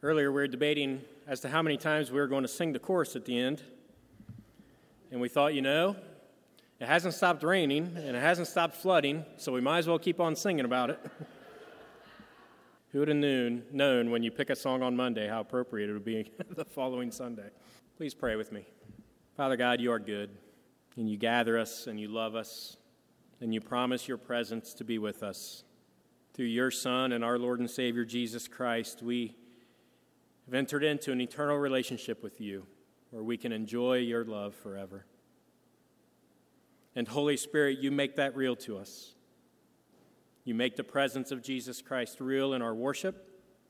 Earlier, we were debating as to how many times we were going to sing the chorus at the end. And we thought, it hasn't stopped raining and it hasn't stopped flooding, so we might as well keep on singing about it. Who would have known when you pick a song on Monday how appropriate it would be the following Sunday? Please pray with me. Father God, you are good, and you gather us and you love us, and you promise your presence to be with us. Through your Son and our Lord and Savior, Jesus Christ, we have entered into an eternal relationship with you where we can enjoy your love forever. And Holy Spirit, you make that real to us. You make the presence of Jesus Christ real in our worship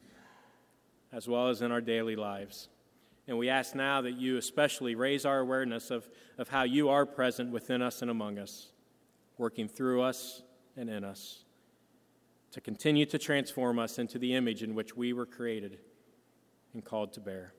as well as in our daily lives. And we ask now that you especially raise our awareness of how you are present within us and among us, working through us and in us, to continue to transform us into the image in which we were created and called to bear.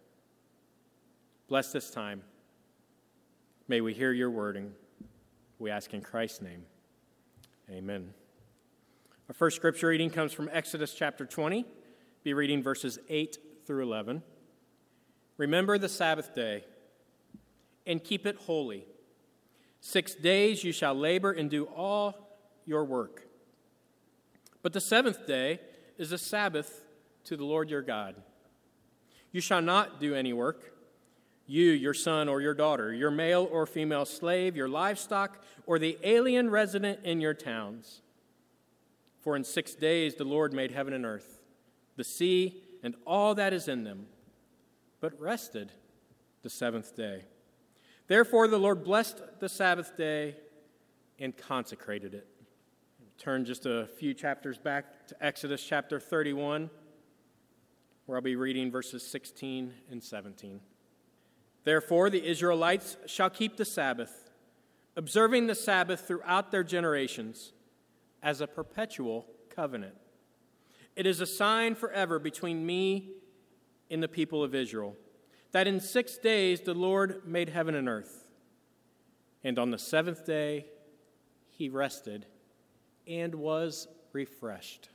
Bless this time. May we hear your wording. We ask in Christ's name. Amen. Our first scripture reading comes from Exodus chapter 20. Be reading verses 8 through 11. Remember the Sabbath day and keep it holy. 6 days you shall labor and do all your work. But the seventh day is a Sabbath to the Lord your God. You shall not do any work, you, your son or your daughter, your male or female slave, your livestock, or the alien resident in your towns. For in 6 days the Lord made heaven and earth, the sea, and all that is in them, but rested the seventh day. Therefore the Lord blessed the Sabbath day and consecrated it. Turn just a few chapters back to Exodus chapter 31, where I'll be reading verses 16 and 17. Therefore, the Israelites shall keep the Sabbath, observing the Sabbath throughout their generations as a perpetual covenant. It is a sign forever between me and the people of Israel, that in 6 days the Lord made heaven and earth, and on the seventh day he rested and was refreshed.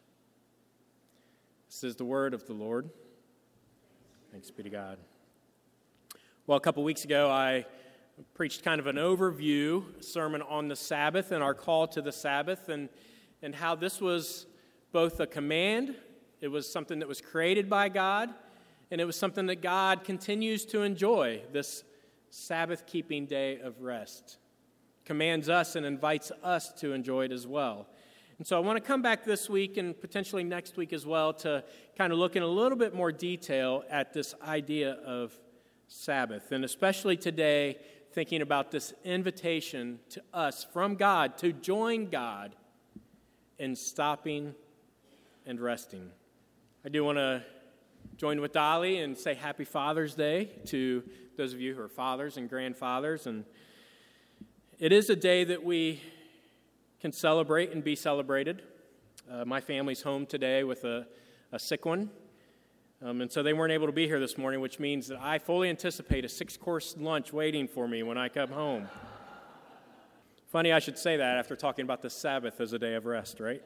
This is the word of the Lord. Thanks be to God. Well, a couple weeks ago, I preached kind of an overview sermon on the Sabbath and our call to the Sabbath, and how this was both a command, it was something that was created by God, and it was something that God continues to enjoy, this Sabbath-keeping day of rest. Commands us and invites us to enjoy it as well. And so I want to come back this week and potentially next week as well to kind of look in a little bit more detail at this idea of Sabbath, and especially today, thinking about this invitation to us from God to join God in stopping and resting. I do want to join with Dolly and say Happy Father's Day to those of you who are fathers and grandfathers. And it is a day that we can celebrate and be celebrated. My family's home today with a sick one. And so they weren't able to be here this morning, which means that I fully anticipate a 6-course lunch waiting for me when I come home. Funny I should say that after talking about the Sabbath as a day of rest, right?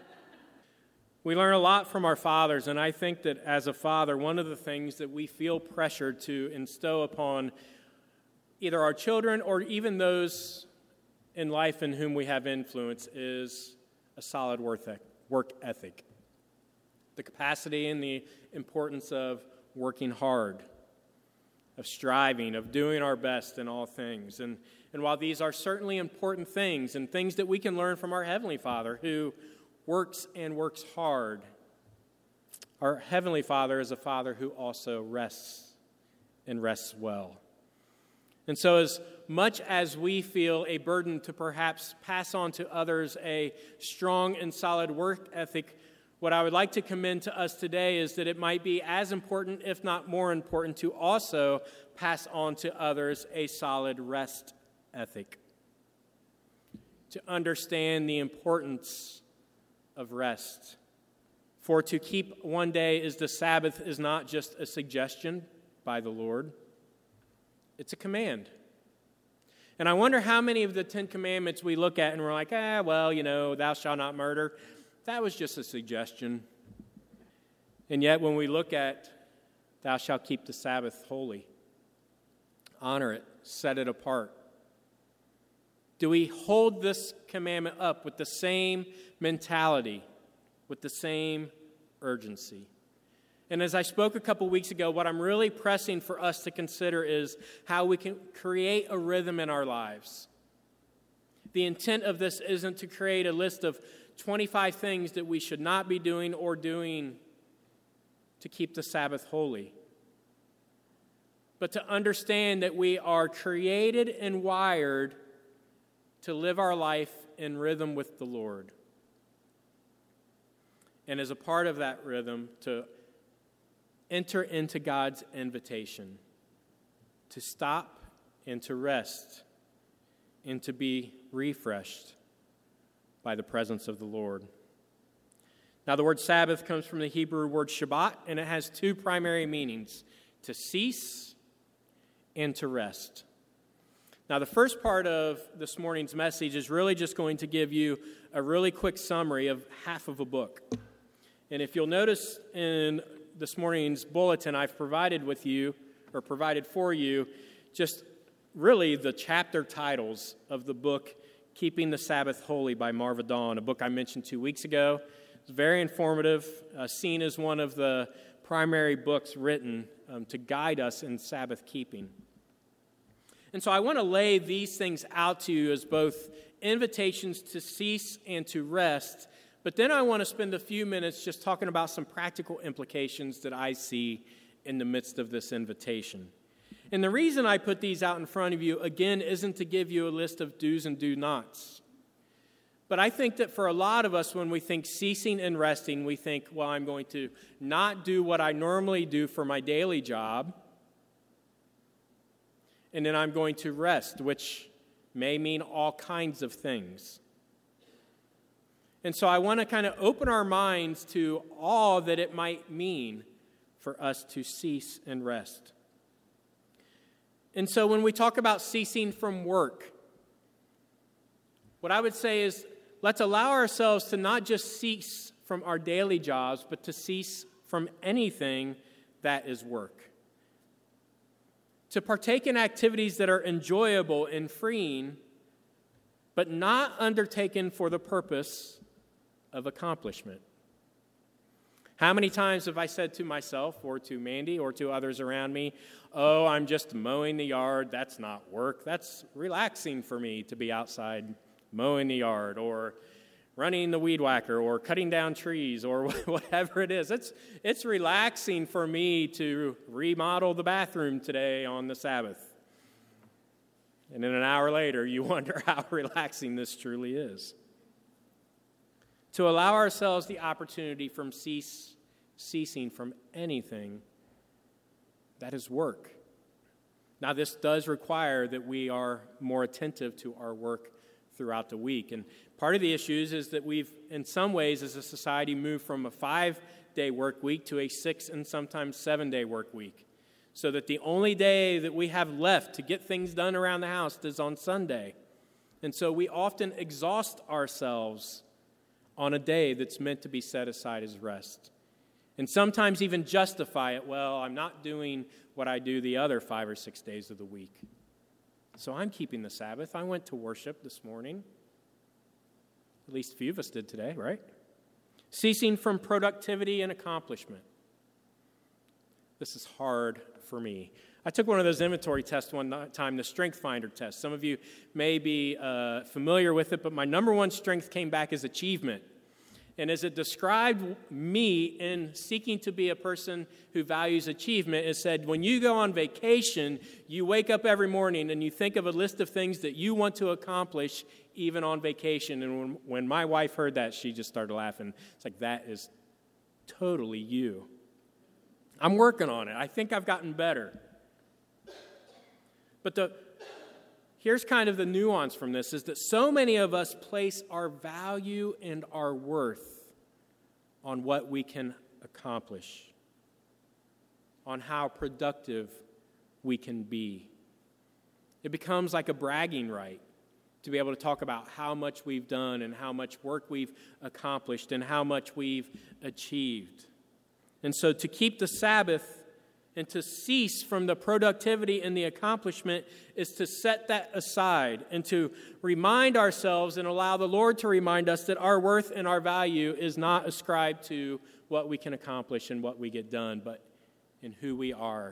We learn a lot from our fathers, and I think that as a father, one of the things that we feel pressured to instill upon either our children or even those in life in whom we have influence is a solid work ethic. The capacity and the importance of working hard, of striving, of doing our best in all things. And while these are certainly important things and things that we can learn from our Heavenly Father who works and works hard, our Heavenly Father is a Father who also rests and rests well. And so as much as we feel a burden to perhaps pass on to others a strong and solid work ethic, what I would like to commend to us today is that it might be as important, if not more important, to also pass on to others a solid rest ethic. To understand the importance of rest. For to keep one day as the Sabbath is not just a suggestion by the Lord, it's a command. And I wonder how many of the 10 Commandments we look at and we're like, thou shalt not murder. That was just a suggestion. And yet when we look at Thou shalt keep the Sabbath holy. Honor it, set it apart. Do we hold this commandment up with the same mentality, with the same urgency? And as I spoke a couple weeks ago, what I'm really pressing for us to consider is how we can create a rhythm in our lives. The intent of this isn't to create a list of 25 things that we should not be doing or doing to keep the Sabbath holy, but to understand that we are created and wired to live our life in rhythm with the Lord. And as a part of that rhythm, to enter into God's invitation, to stop and to rest and to be refreshed by the presence of the Lord. Now, the word Sabbath comes from the Hebrew word Shabbat, and it has two primary meanings: to cease and to rest. Now, the first part of this morning's message is really just going to give you a really quick summary of half of a book. And if you'll notice in this morning's bulletin, I've provided for you, just really the chapter titles of the book, Keeping the Sabbath Holy by Marva Dawn, a book I mentioned 2 weeks ago. It's very informative, seen as one of the primary books written to guide us in Sabbath keeping. And so I want to lay these things out to you as both invitations to cease and to rest, but then I want to spend a few minutes just talking about some practical implications that I see in the midst of this invitation. And the reason I put these out in front of you, again, isn't to give you a list of do's and do nots. But I think that for a lot of us, when we think ceasing and resting, we think, well, I'm going to not do what I normally do for my daily job, and then I'm going to rest, which may mean all kinds of things. And so I want to kind of open our minds to all that it might mean for us to cease and rest. And so when we talk about ceasing from work, what I would say is let's allow ourselves to not just cease from our daily jobs, but to cease from anything that is work. To partake in activities that are enjoyable and freeing, but not undertaken for the purpose of accomplishment. How many times have I said to myself or to Mandy or to others around me, oh, I'm just mowing the yard, that's not work, that's relaxing for me to be outside mowing the yard, or running the weed whacker, or cutting down trees, or whatever it is. It's relaxing for me to remodel the bathroom today on the Sabbath. And then an hour later, you wonder how relaxing this truly is. To allow ourselves the opportunity from ceasing from anything that is work. Now, this does require that we are more attentive to our work throughout the week. And part of the issues is that we've, in some ways, as a society, moved from a 5-day work week to a 6 and sometimes 7-day work week, so that the only day that we have left to get things done around the house is on Sunday. And so we often exhaust ourselves on a day that's meant to be set aside as rest. And sometimes even justify it, well, I'm not doing what I do the other 5 or 6 days of the week. So I'm keeping the Sabbath. I went to worship this morning. At least a few of us did today, right? Ceasing from productivity and accomplishment. This is hard for me. I took one of those inventory tests one time, the Strength Finder test. Some of you may be familiar with it, but my number one strength came back as achievement. And as it described me in seeking to be a person who values achievement, it said, when you go on vacation, you wake up every morning and you think of a list of things that you want to accomplish even on vacation. And when my wife heard that, she just started laughing. It's like, that is totally you. I'm working on it. I think I've gotten better. But here's kind of the nuance from this, is that so many of us place our value and our worth on what we can accomplish, on how productive we can be. It becomes like a bragging right to be able to talk about how much we've done and how much work we've accomplished and how much we've achieved. And so to keep the Sabbath And to cease from the productivity and the accomplishment is to set that aside and to remind ourselves and allow the Lord to remind us that our worth and our value is not ascribed to what we can accomplish and what we get done, but in who we are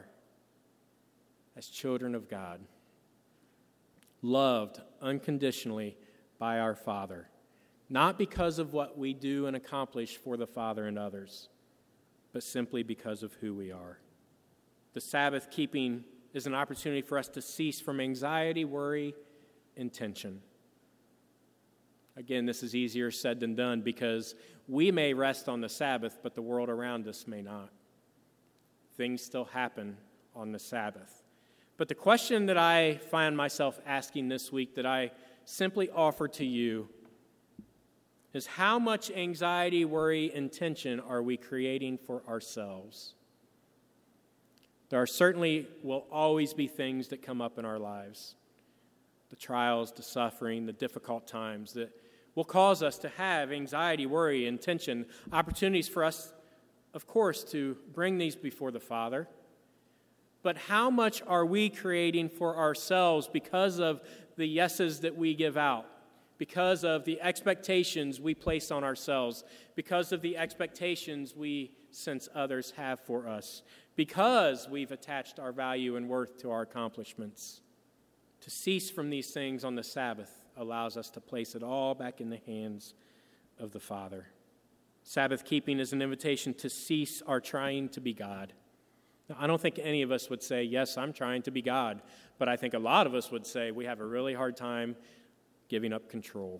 as children of God, loved unconditionally by our Father, not because of what we do and accomplish for the Father and others, but simply because of who we are. The Sabbath keeping is an opportunity for us to cease from anxiety, worry, and tension. Again, this is easier said than done because we may rest on the Sabbath, but the world around us may not. Things still happen on the Sabbath. But the question that I find myself asking this week that I simply offer to you is how much anxiety, worry, and tension are we creating for ourselves? There certainly will always be things that come up in our lives, the trials, the suffering, the difficult times that will cause us to have anxiety, worry, and tension, opportunities for us, of course, to bring these before the Father. But how much are we creating for ourselves because of the yeses that we give out, because of the expectations we place on ourselves, because of the expectations we sense others have for us, because we've attached our value and worth to our accomplishments? To cease from these things on the Sabbath allows us to place it all back in the hands of the Father. Sabbath keeping is an invitation to cease our trying to be God. Now, I don't think any of us would say, yes, I'm trying to be God, but I think a lot of us would say we have a really hard time giving up control,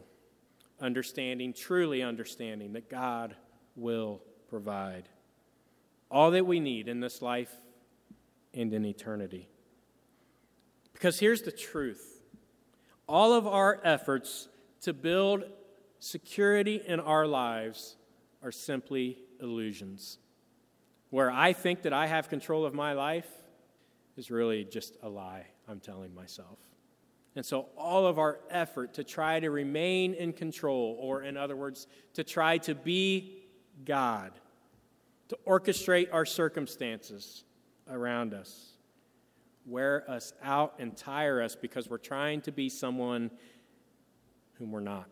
truly understanding that God will provide all that we need in this life and in eternity. Because here's the truth. All of our efforts to build security in our lives are simply illusions. Where I think that I have control of my life is really just a lie I'm telling myself. And so all of our effort to try to remain in control, or in other words, to try to be God, to orchestrate our circumstances around us, wear us out and tire us because we're trying to be someone whom we're not,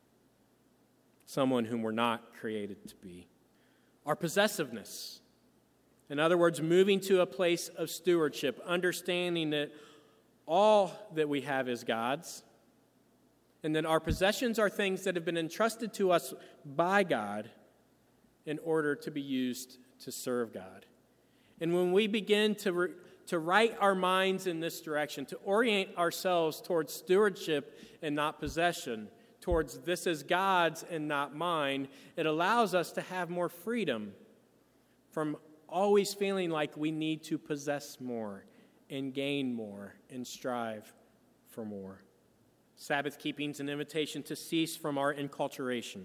someone whom we're not created to be. Our possessiveness, in other words, moving to a place of stewardship, understanding that all that we have is God's, and that our possessions are things that have been entrusted to us by God in order to be used to serve God. And when we begin to write our minds in this direction, to orient ourselves towards stewardship and not possession, towards this is God's and not mine, it allows us to have more freedom from always feeling like we need to possess more and gain more and strive for more. Sabbath keeping is an invitation to cease from our enculturation.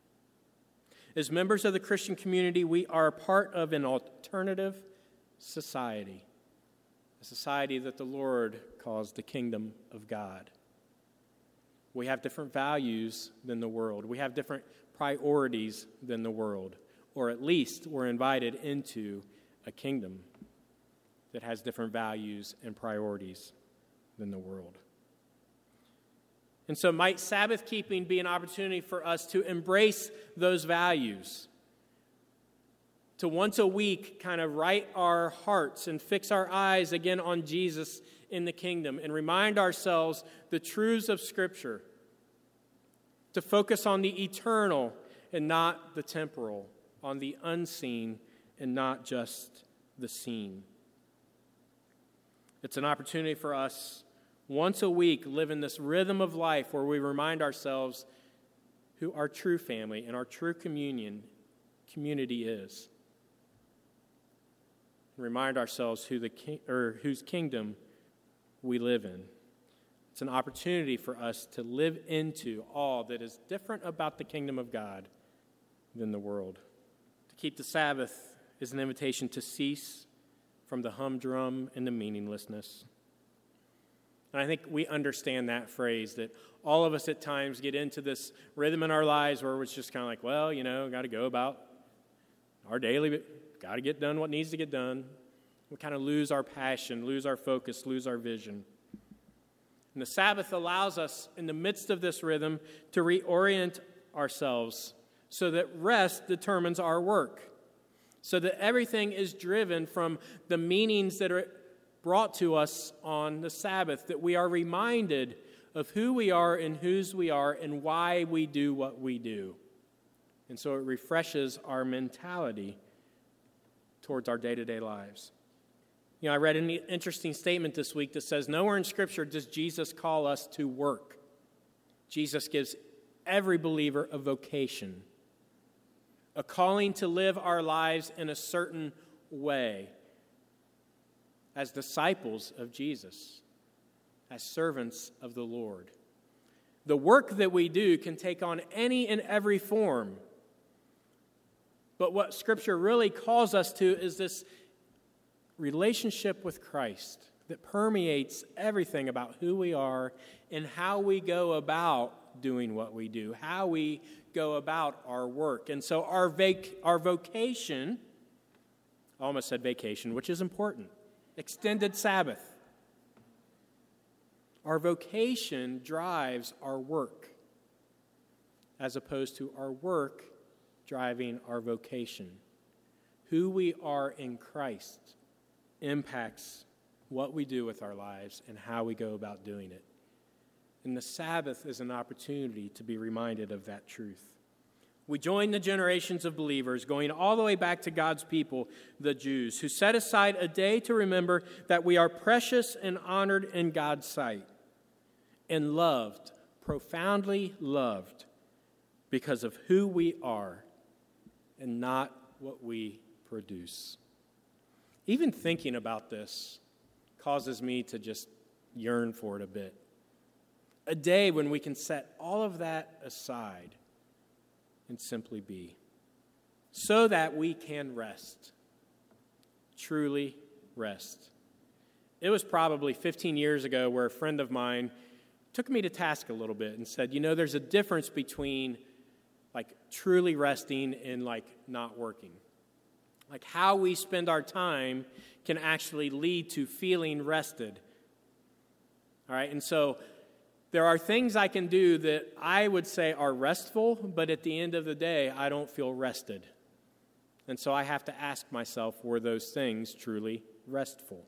As members of the Christian community, we are a part of an alternative society, a society that the Lord calls the kingdom of God. We have different values than the world. We have different priorities than the world, or at least we're invited into a kingdom that has different values and priorities than the world. And so might Sabbath keeping be an opportunity for us to embrace those values, to once a week kind of right our hearts and fix our eyes again on Jesus in the kingdom and remind ourselves the truths of Scripture, to focus on the eternal and not the temporal, on the unseen and not just the seen. It's an opportunity for us once a week live in this rhythm of life where we remind ourselves who our true family and our true community is. Remind ourselves whose kingdom we live in. It's an opportunity for us to live into all that is different about the kingdom of God than the world. To keep the Sabbath is an invitation to cease from the humdrum and the meaninglessness. And I think we understand that phrase, that all of us at times get into this rhythm in our lives where it's just kind of like, well, got to go about our daily, got to get done what needs to get done. We kind of lose our passion, lose our focus, lose our vision. And the Sabbath allows us, in the midst of this rhythm, to reorient ourselves so that rest determines our work, so that everything is driven from the meanings that are brought to us on the Sabbath, that we are reminded of who we are and whose we are and why we do what we do. And so it refreshes our mentality towards our day-to-day lives. You know, I read an interesting statement this week that says, nowhere in Scripture does Jesus call us to work. Jesus gives every believer a vocation, a calling to live our lives in a certain way as disciples of Jesus, as servants of the Lord. The work that we do can take on any and every form. But what Scripture really calls us to is this relationship with Christ that permeates everything about who we are and how we go about doing what we do, how we go about our work. And so our vocation, I almost said vacation, which is important, extended Sabbath. Our vocation drives our work as opposed to our work driving our vocation. Who we are in Christ impacts what we do with our lives and how we go about doing it. And the Sabbath is an opportunity to be reminded of that truth. We join the generations of believers, going all the way back to God's people, the Jews, who set aside a day to remember that we are precious and honored in God's sight and loved, profoundly loved, because of who we are and not what we produce. Even thinking about this causes me to just yearn for it a bit. A day when we can set all of that aside and simply be, so that we can rest, truly rest. It was probably 15 years ago where a friend of mine took me to task a little bit and said, you know, there's a difference between like truly resting and like not working. Like how we spend our time can actually lead to feeling rested. All right, and so there are things I can do that I would say are restful, but at the end of the day, I don't feel rested. And so I have to ask myself, were those things truly restful?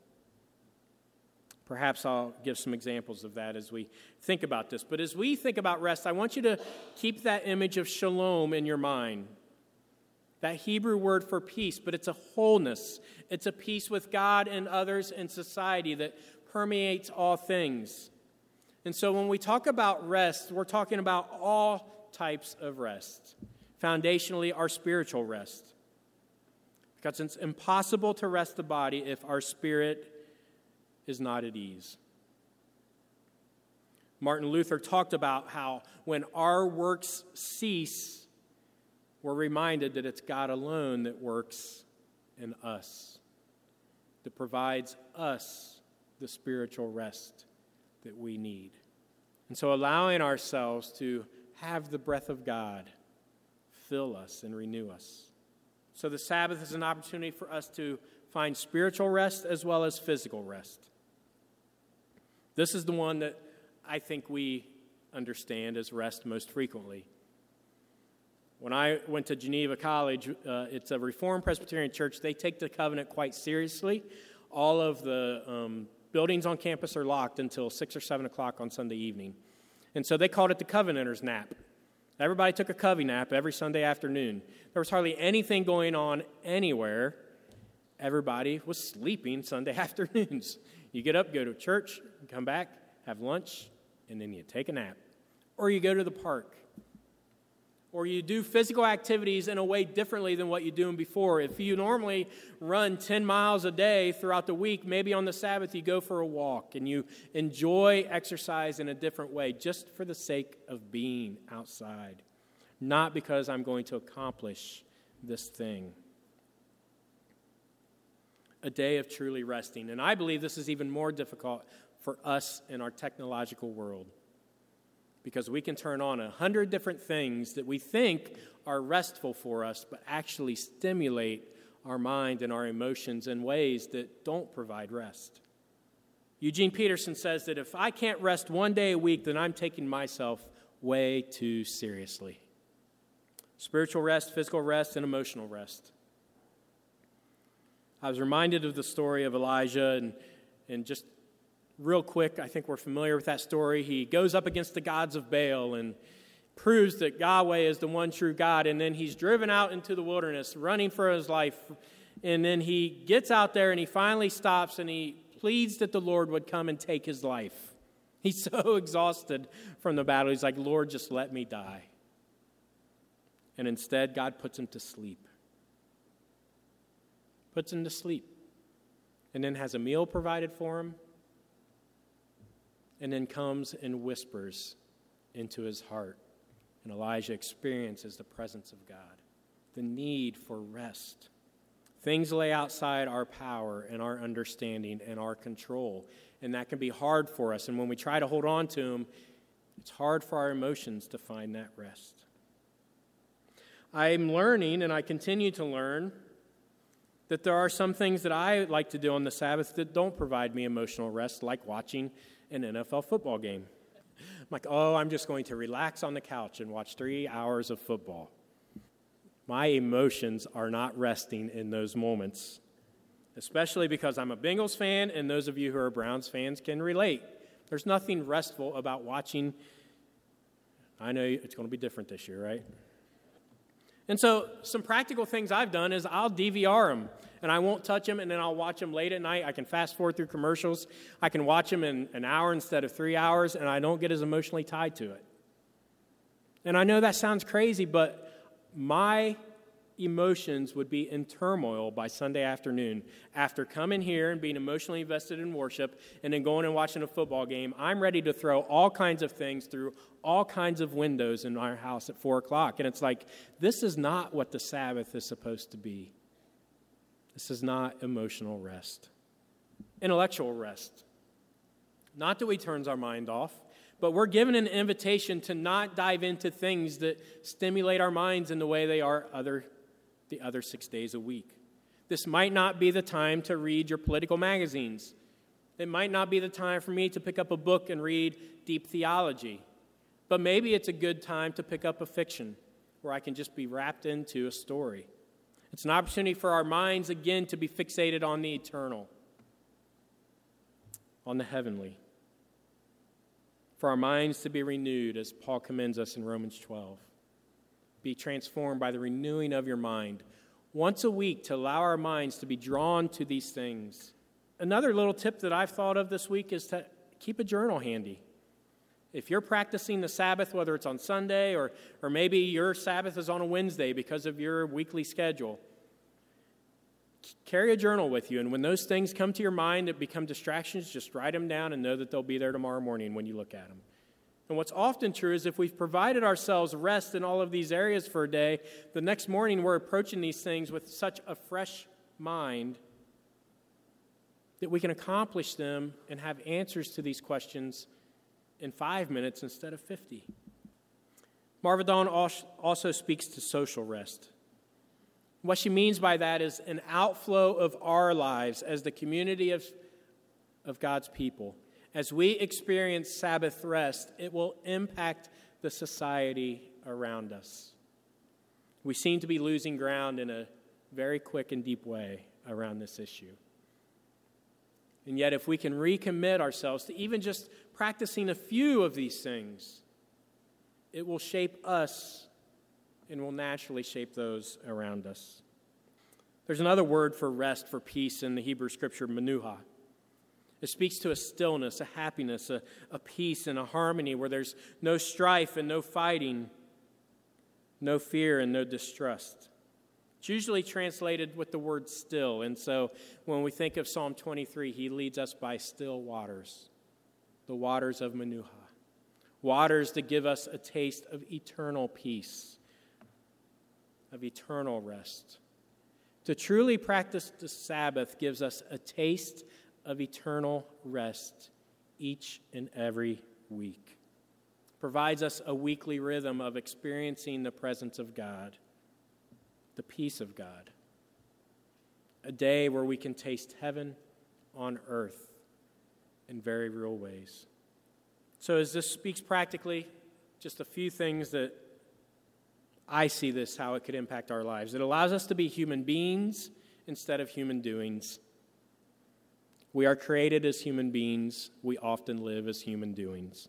Perhaps I'll give some examples of that as we think about this. But as we think about rest, I want you to keep that image of shalom in your mind. That Hebrew word for peace, but it's a wholeness. It's a peace with God and others and society that permeates all things. And so when we talk about rest, we're talking about all types of rest. Foundationally, our spiritual rest. Because it's impossible to rest the body if our spirit is not at ease. Martin Luther talked about how when our works cease, we're reminded that it's God alone that works in us, that provides us the spiritual rest that we need. And so allowing ourselves to have the breath of God fill us and renew us. So the Sabbath is an opportunity for us to find spiritual rest as well as physical rest. This is the one that I think we understand as rest most frequently. When I went to Geneva College, it's a Reformed Presbyterian church. They take the covenant quite seriously. All of the buildings on campus are locked until 6 or 7 o'clock on Sunday evening. And so they called it the Covenanters' nap. Everybody took a covey nap every Sunday afternoon. There was hardly anything going on anywhere. Everybody was sleeping Sunday afternoons. You get up, go to church, come back, have lunch, and then you take a nap. Or you go to the park. Or you do physical activities in a way differently than what you're doing before. If you normally run 10 miles a day throughout the week, maybe on the Sabbath you go for a walk and you enjoy exercise in a different way just for the sake of being outside, not because I'm going to accomplish this thing. A day of truly resting. And I believe this is even more difficult for us in our technological world, because we can turn on 100 different things that we think are restful for us, but actually stimulate our mind and our emotions in ways that don't provide rest. Eugene Peterson says that if I can't rest one day a week, then I'm taking myself way too seriously. Spiritual rest, physical rest, and emotional rest. I was reminded of the story of Elijah, and just real quick, I think we're familiar with that story. He goes up against the gods of Baal and proves that Yahweh is the one true God, and then he's driven out into the wilderness, running for his life, and then he gets out there and he finally stops and he pleads that the Lord would come and take his life. He's so exhausted from the battle. He's like, Lord, just let me die. And instead, God puts him to sleep. Puts him to sleep. And then has a meal provided for him. And then comes and whispers into his heart. And Elijah experiences the presence of God, the need for rest. Things lay outside our power and our understanding and our control, and that can be hard for us. And when we try to hold on to them, it's hard for our emotions to find that rest. I'm learning, and I continue to learn, that there are some things that I like to do on the Sabbath that don't provide me emotional rest, like watching an NFL football game. I'm like, I'm just going to relax on the couch and watch 3 hours of football. My emotions are not resting in those moments, especially because I'm a Bengals fan, and those of you who are Browns fans can relate. There's nothing restful about watching. I know it's going to be different this year, right? And so some practical things I've done is I'll DVR them, and I won't touch them, and then I'll watch them late at night. I can fast forward through commercials. I can watch them in an hour instead of 3 hours, and I don't get as emotionally tied to it. And I know that sounds crazy, but my emotions would be in turmoil by Sunday afternoon. After coming here and being emotionally invested in worship and then going and watching a football game, I'm ready to throw all kinds of things through all kinds of windows in our house at 4 o'clock. And it's like, this is not what the Sabbath is supposed to be. This is not emotional rest. Intellectual rest. Not that we turns our mind off, but we're given an invitation to not dive into things that stimulate our minds in the way they are the other 6 days a week. This might not be the time to read your political magazines. It might not be the time for me to pick up a book and read deep theology. But maybe it's a good time to pick up a fiction where I can just be wrapped into a story. It's an opportunity for our minds, again, to be fixated on the eternal, on the heavenly. For our minds to be renewed, as Paul commends us in Romans 12. Be transformed by the renewing of your mind. Once a week to allow our minds to be drawn to these things. Another little tip that I've thought of this week is to keep a journal handy. If you're practicing the Sabbath, whether it's on Sunday or maybe your Sabbath is on a Wednesday because of your weekly schedule, carry a journal with you. And when those things come to your mind that become distractions, just write them down and know that they'll be there tomorrow morning when you look at them. And what's often true is if we've provided ourselves rest in all of these areas for a day, the next morning we're approaching these things with such a fresh mind that we can accomplish them and have answers to these questions in 5 minutes instead of 50. Marva Dawn also speaks to social rest. What she means by that is an outflow of our lives as the community of God's people. As we experience Sabbath rest, it will impact the society around us. We seem to be losing ground in a very quick and deep way around this issue. And yet, if we can recommit ourselves to even just practicing a few of these things, it will shape us and will naturally shape those around us. There's another word for rest, for peace in the Hebrew scripture, menuha. It speaks to a stillness, a happiness, a peace, and a harmony where there's no strife and no fighting, no fear and no distrust. It's usually translated with the word still. And so when we think of Psalm 23, he leads us by still waters, the waters of menuha, waters that give us a taste of eternal peace, of eternal rest. To truly practice the Sabbath gives us a taste of eternal rest each and every week. Provides us a weekly rhythm of experiencing the presence of God, the peace of God. a day where we can taste heaven on earth in very real ways. So as this speaks practically, just a few things that I see this, how it could impact our lives. It allows us to be human beings instead of human doings. We are created as human beings. We often live as human doings.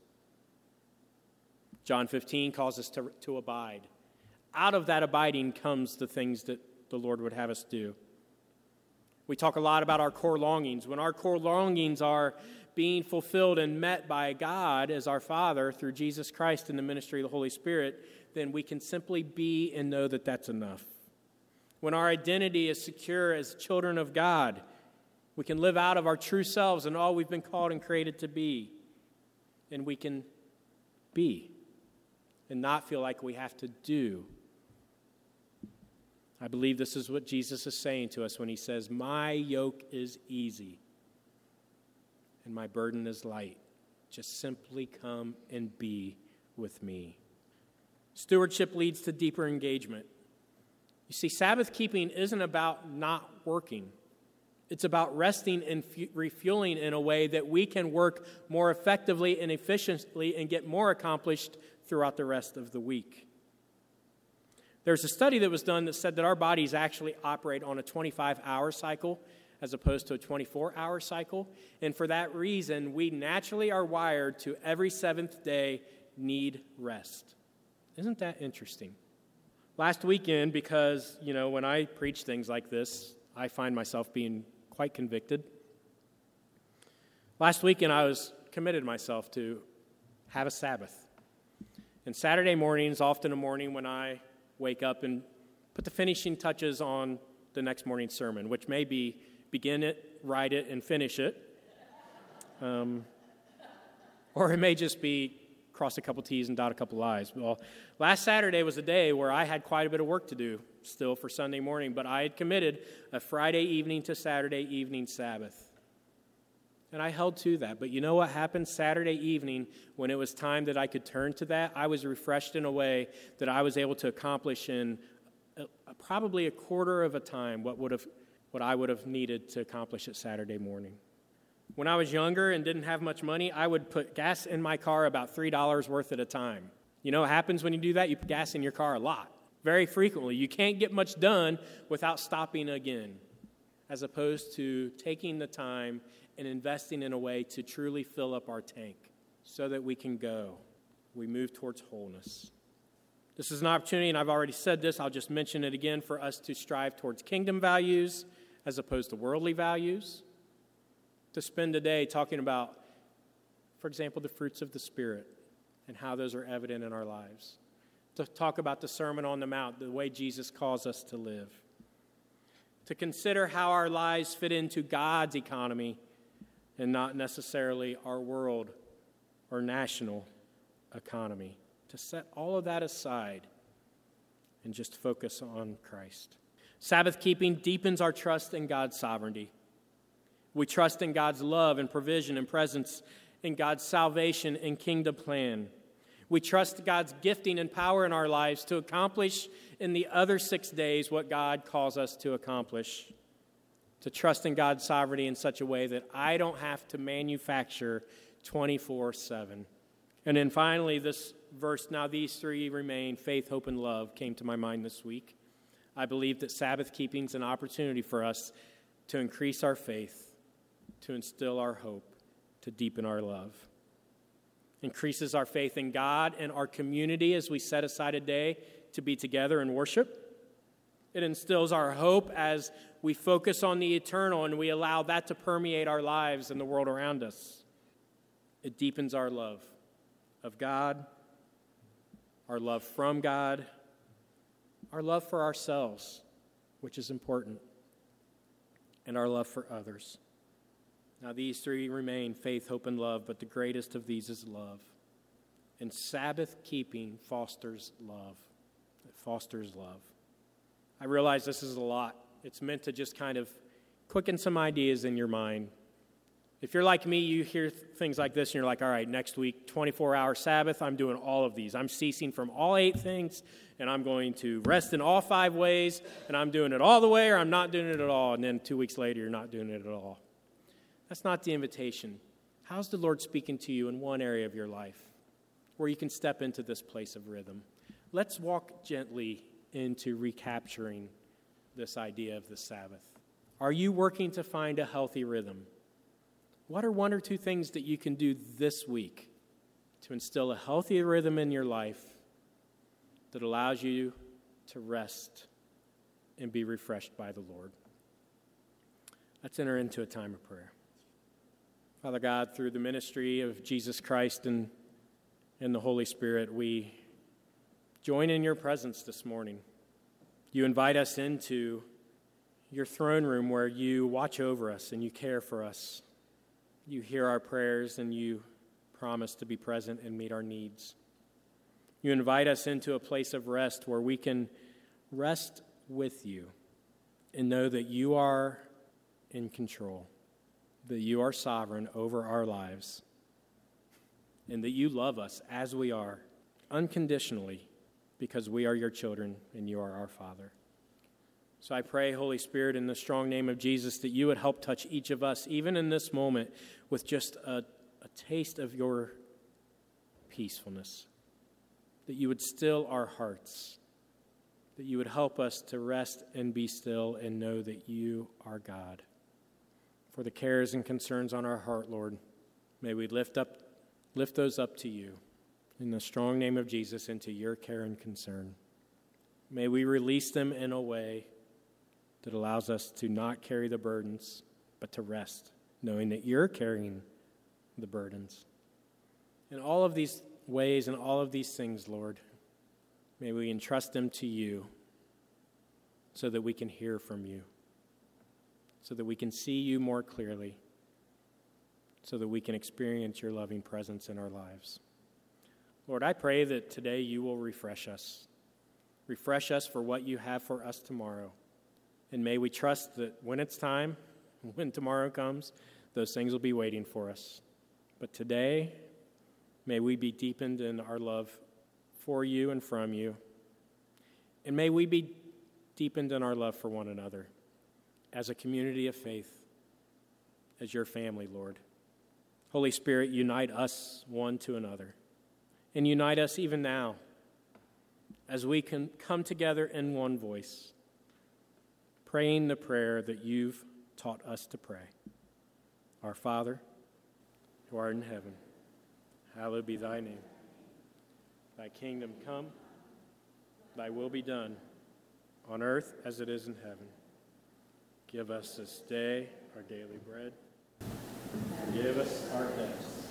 John 15 calls us to abide. Out of that abiding comes the things that the Lord would have us do. We talk a lot about our core longings. When our core longings are being fulfilled and met by God as our Father through Jesus Christ in the ministry of the Holy Spirit, then we can simply be and know that that's enough. When our identity is secure as children of God, we can live out of our true selves and all we've been called and created to be. And we can be and not feel like we have to do. I believe this is what Jesus is saying to us when he says, "My yoke is easy and my burden is light. Just simply come and be with me." Stewardship leads to deeper engagement. You see, Sabbath keeping isn't about not working. It's about resting and refueling in a way that we can work more effectively and efficiently and get more accomplished throughout the rest of the week. There's a study that was done that said that our bodies actually operate on a 25-hour cycle as opposed to a 24-hour cycle. And for that reason, we naturally are wired to every seventh day need rest. Isn't that interesting? Last weekend, because, when I preach things like this, I find myself being quite convicted. Last weekend, I was committed myself to have a Sabbath. And Saturday morning is often a morning when I wake up and put the finishing touches on the next morning's sermon, which may be begin it, write it, and finish it. Or it may just be cross a couple T's and dot a couple I's. Well, last Saturday was a day where I had quite a bit of work to do still for Sunday morning, but I had committed a Friday evening to Saturday evening Sabbath. And I held to that. But you know what happened Saturday evening when it was time that I could turn to that? I was refreshed in a way that I was able to accomplish in probably a quarter of a time what I would have needed to accomplish at Saturday morning. When I was younger and didn't have much money, I would put gas in my car about $3 worth at a time. You know what happens when you do that? You put gas in your car a lot, very frequently. You can't get much done without stopping again, as opposed to taking the time and investing in a way to truly fill up our tank so that we can go. We move towards wholeness. This is an opportunity, and I've already said this, I'll just mention it again, for us to strive towards kingdom values as opposed to worldly values. To spend a day talking about, for example, the fruits of the Spirit and how those are evident in our lives. To talk about the Sermon on the Mount, the way Jesus calls us to live. To consider how our lives fit into God's economy and not necessarily our world or national economy. To set all of that aside and just focus on Christ. Sabbath keeping deepens our trust in God's sovereignty. We trust in God's love and provision and presence, in God's salvation and kingdom plan. We trust God's gifting and power in our lives to accomplish in the other 6 days what God calls us to accomplish. To trust in God's sovereignty in such a way that I don't have to manufacture 24/7. And then finally, this verse, "Now these three remain, faith, hope, and love," came to my mind this week. I believe that Sabbath keeping is an opportunity for us to increase our faith, to instill our hope, to deepen our love. Increases our faith in God and our community as we set aside a day to be together and worship. It instills our hope as we focus on the eternal and we allow that to permeate our lives and the world around us. It deepens our love of God, our love from God, our love for ourselves, which is important, and our love for others. Now these three remain, faith, hope, and love, but the greatest of these is love. And Sabbath keeping fosters love. It fosters love. I realize this is a lot. It's meant to just kind of quicken some ideas in your mind. If you're like me, you hear things like this and you're like, all right, next week, 24-hour Sabbath, I'm doing all of these. I'm ceasing from all 8 things, and I'm going to rest in all 5 ways, and I'm doing it all the way or I'm not doing it at all. And then 2 weeks later, you're not doing it at all. That's not the invitation. How's the Lord speaking to you in one area of your life where you can step into this place of rhythm? Let's walk gently into recapturing this idea of the Sabbath. Are you working to find a healthy rhythm? What are 1 or 2 things that you can do this week to instill a healthy rhythm in your life that allows you to rest and be refreshed by the Lord? Let's enter into a time of prayer. Father God, through the ministry of Jesus Christ and the Holy Spirit, we join in your presence this morning. You invite us into your throne room where you watch over us and you care for us. You hear our prayers and you promise to be present and meet our needs. You invite us into a place of rest where we can rest with you and know that you are in control, that you are sovereign over our lives, and that you love us as we are, unconditionally, because we are your children and you are our Father. So I pray, Holy Spirit, in the strong name of Jesus, that you would help touch each of us, even in this moment, with just a taste of your peacefulness, that you would still our hearts, that you would help us to rest and be still and know that you are God. For the cares and concerns on our heart, Lord, may we lift those up to you in the strong name of Jesus into your care and concern. May we release them in a way that allows us to not carry the burdens, but to rest, knowing that you're carrying the burdens. In all of these ways and all of these things, Lord, may we entrust them to you so that we can hear from you, so that we can see you more clearly, so that we can experience your loving presence in our lives. Lord, I pray that today you will refresh us. Refresh us for what you have for us tomorrow. And may we trust that when it's time, when tomorrow comes, those things will be waiting for us. But today, may we be deepened in our love for you and from you. And may we be deepened in our love for one another as a community of faith, as your family, Lord. Holy Spirit, unite us one to another. And unite us even now as we can come together in one voice, praying the prayer that you've taught us to pray. Our Father, who art in heaven, hallowed be thy name. Thy kingdom come, thy will be done, on earth as it is in heaven. Give us this day our daily bread. Forgive us our debts,